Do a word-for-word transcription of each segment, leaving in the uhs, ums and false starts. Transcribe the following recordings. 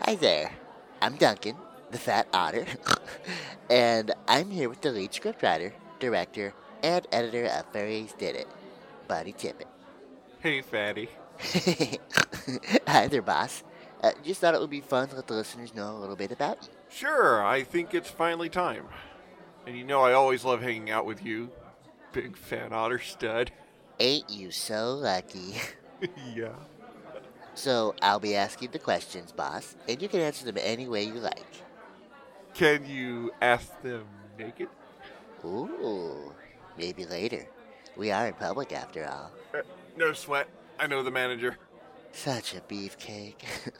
Hi there. I'm Duncan, the Fat Otter, and I'm here with the lead scriptwriter, director, and editor of Furries Did It, Buddy Tippett. Hey, fatty. Hi there, boss. Uh, just thought it would be fun to let the listeners know a little bit about you. Sure, I think it's finally time. And you know I always love hanging out with you, big fat otter stud. Ain't you so lucky? Yeah. So I'll be asking the questions, boss, and you can answer them any way you like. Can you ask them naked? Ooh, maybe later. We are in public after all. Uh, no sweat. I know the manager. Such a beefcake.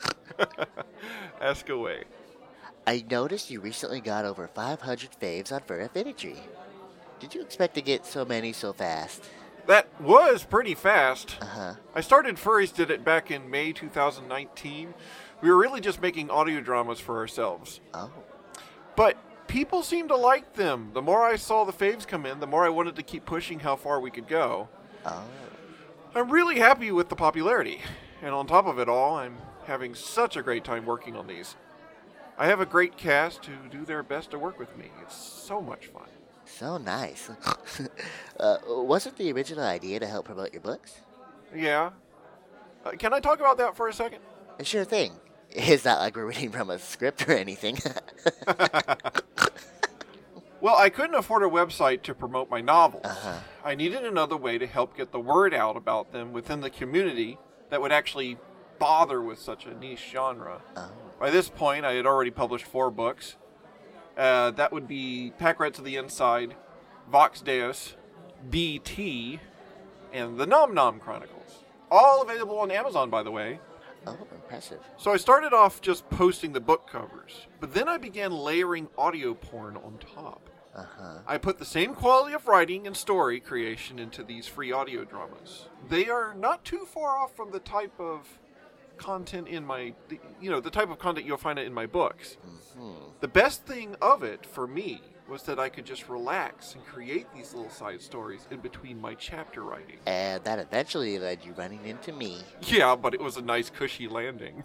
Ask away. I noticed you recently got over five hundred faves on Fur Affinity. Did you expect to get so many so fast? That was pretty fast. Uh-huh. I started Furries Did It back in May two thousand nineteen. We were really just making audio dramas for ourselves. Oh. But people seemed to like them. The more I saw the faves come in, the more I wanted to keep pushing how far we could go. Oh. I'm really happy with the popularity. And on top of it all, I'm having such a great time working on these. I have a great cast who do their best to work with me. It's so much fun. So nice. uh, wasn't the original idea to help promote your books? Yeah. Uh, can I talk about that for a second? Sure thing. It's not like we're reading from a script or anything. Well, I couldn't afford a website to promote my novels. Uh-huh. I needed another way to help get the word out about them within the community that would actually bother with such a niche genre. Oh. By this point, I had already published four books. Uh, that would be Pack Rats of the Inside, Vox Deus, B T, and the Nom Nom Chronicles. All available on Amazon, by the way. Oh, impressive. So I started off just posting the book covers, but then I began layering audio porn on top. Uh-huh. I put the same quality of writing and story creation into these free audio dramas. They are not too far off from the type of content in my, you know, the type of content you'll find in my books. Mm-hmm. The best thing of it for me was that I could just relax and create these little side stories in between my chapter writing. And that eventually led you running into me. Yeah, but it was a nice cushy landing.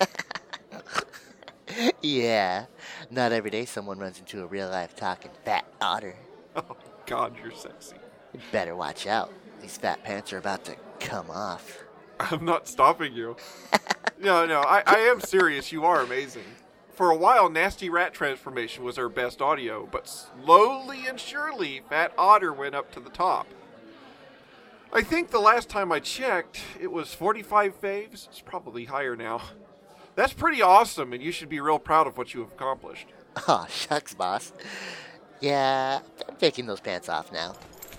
Yeah. Not every day someone runs into a real-life talking fat otter. Oh, God, you're sexy. You better watch out. These fat pants are about to come off. I'm not stopping you. No, no, I, I am serious. You are amazing. For a while, Nasty Rat Transformation was our best audio, but slowly and surely, Fat Otter went up to the top. I think the last time I checked, it was forty-five faves. It's probably higher now. That's pretty awesome, and you should be real proud of what you have accomplished. Aw, shucks, boss. Yeah, I'm taking those pants off now.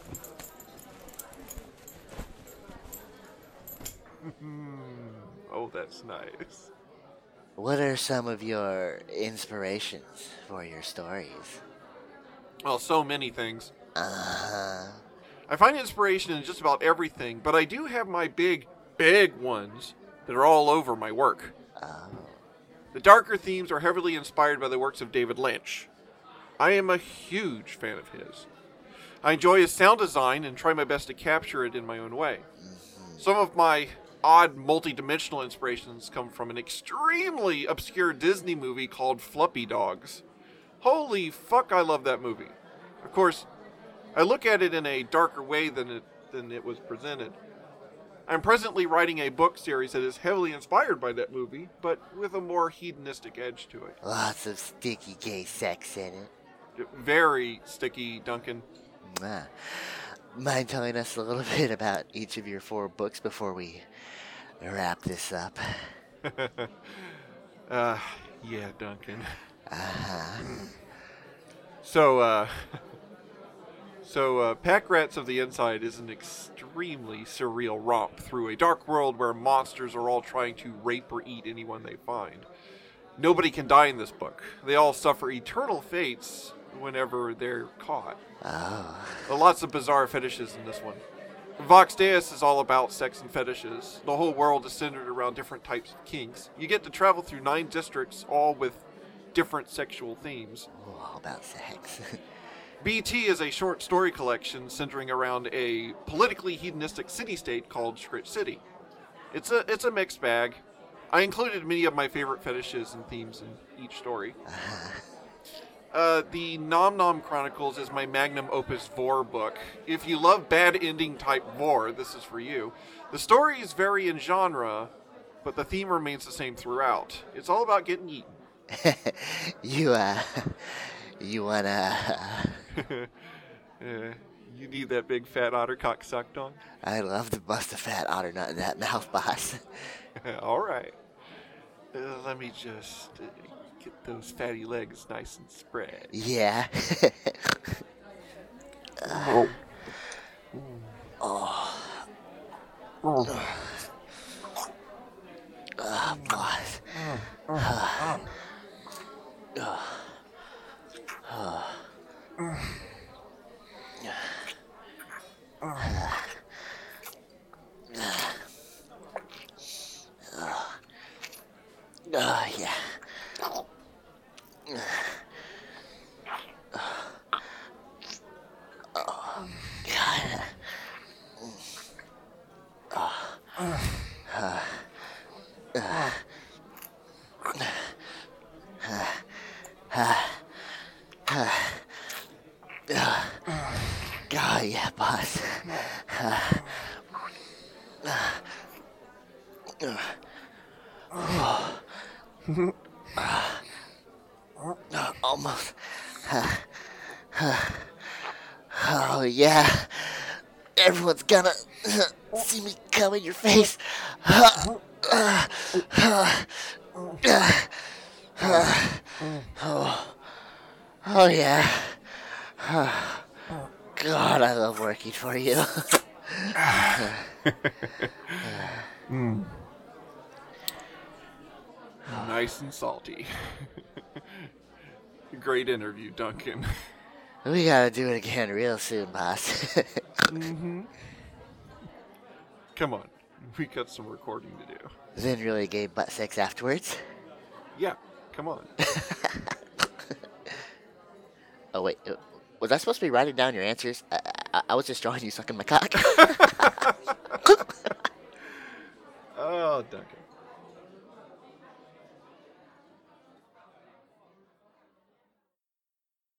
Oh, that's nice. What are some of your inspirations for your stories? Well, so many things. Uh-huh. I find inspiration in just about everything, but I do have my big, big ones that are all over my work. Oh. The darker themes are heavily inspired by the works of David Lynch. I am a huge fan of his. I enjoy his sound design and try my best to capture it in my own way. Mm-hmm. Some of my odd multi-dimensional inspirations come from an extremely obscure Disney movie called Fluffy Dogs. Holy fuck, I love that movie. Of course, I look at it in a darker way than it than it was presented. I'm presently writing a book series that is heavily inspired by that movie, but with a more hedonistic edge to it. Lots of sticky gay sex in it. Very sticky, Duncan. Mwah. Mind telling us a little bit about each of your four books before we wrap this up? uh, yeah, Duncan. Uh-huh. So, uh... So, uh, Pack Rats of the Inside is an extremely surreal romp through a dark world where monsters are all trying to rape or eat anyone they find. Nobody can die in this book. They all suffer eternal fates whenever they're caught. Oh. There are lots of bizarre fetishes in this one. Vox Deus is all about sex and fetishes. The whole world is centered around different types of kinks. You get to travel through nine districts, all with different sexual themes. Ooh, all about sex. B T is a short story collection centering around a politically hedonistic city-state called Scritch City. It's a it's a mixed bag. I included many of my favorite fetishes and themes in each story. Uh-huh. Uh, the Nom Nom Chronicles is my magnum opus vor book. If you love bad ending type vor, this is for you. The stories vary in genre, but the theme remains the same throughout. It's all about getting eaten. you, uh, you wanna... uh, you need that big fat otter cock sucked on? I love to bust a fat otter nut in that mouth, boss. All right. Uh, let me just uh, get those fatty legs nice and spread. Yeah. uh, oh. Oh. Oh, boss. Uh, uh, uh, uh, Oh, yeah. Oh, God. Oh. Uh, uh, Oh, yeah, boss. Almost. Oh, yeah. Everyone's gonna see me come in your face. Oh, oh yeah. God, I love working for you. mm. Nice and salty. Great interview, Duncan. We gotta do it again real soon, boss. mm-hmm. Come on, we got some recording to do. Then really gave butt sex afterwards? Yeah, come on. Oh, wait. Was I supposed to be writing down your answers? I, I, I was just drawing you sucking my cock.